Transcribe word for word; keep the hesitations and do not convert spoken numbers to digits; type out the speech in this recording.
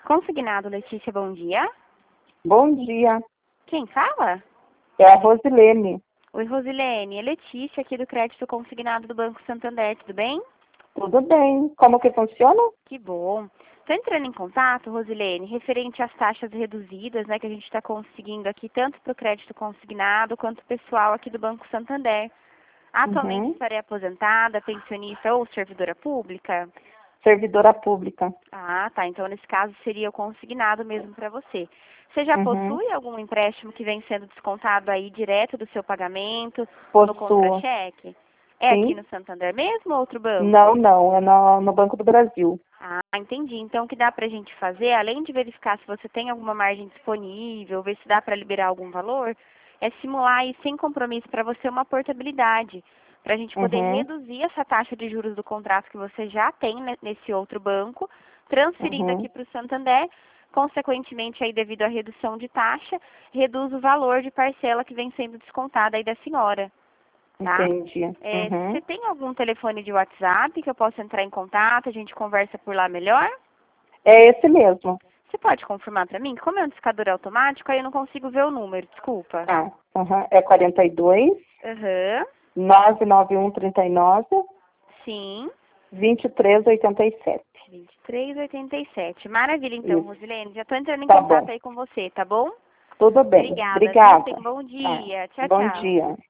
Consignado, Letícia, bom dia. Bom dia, Quem fala? é a Rosilene. Oi, Rosilene, é Letícia aqui do Crédito Consignado do Banco Santander, tudo bem? Tudo bem? Como que funciona? Que bom. Estou entrando em contato, Rosilene, referente às taxas reduzidas, né, que a gente está conseguindo aqui, tanto para o crédito consignado quanto o pessoal aqui do Banco Santander. Atualmente Uhum. estarei aposentada, pensionista ou servidora pública? Servidora pública. Ah, tá. Então, nesse caso, seria o consignado mesmo para você. Você já Uhum. possui algum empréstimo que vem sendo descontado aí direto do seu pagamento ou no Possuo. contra-cheque? É aqui Sim? no Santander mesmo ou outro banco? Não, não, é no, no Banco do Brasil. Ah, entendi. Então, o que dá para a gente fazer, além de verificar se você tem alguma margem disponível, ver se dá para liberar algum valor, é simular aí sem compromisso para você uma portabilidade, para a gente poder Uhum. reduzir essa taxa de juros do contrato que você já tem ne- nesse outro banco, transferindo aqui Uhum. para o Santander, consequentemente aí devido à redução de taxa, reduz o valor de parcela que vem sendo descontada aí da senhora, tá? Entendi. É, você Uhum. tem algum telefone de WhatsApp que eu possa entrar em contato, a gente conversa por lá melhor? É esse mesmo. Você pode confirmar para mim? Como é um discador automático, aí eu não consigo ver o número, desculpa. Tá. Uhum. É quarenta e dois, Aham, nove nove um, trinta e nove, sim, vinte e três, oitenta e sete. vinte e três e oitenta e sete. Maravilha, então, Isso. Rosilene. Já estou entrando em Tá contato bom. aí com você, tá bom? Tudo bem. Obrigada, viu? Obrigada. Tenha um bom Tá. dia. Tchau, Bom tchau. dia.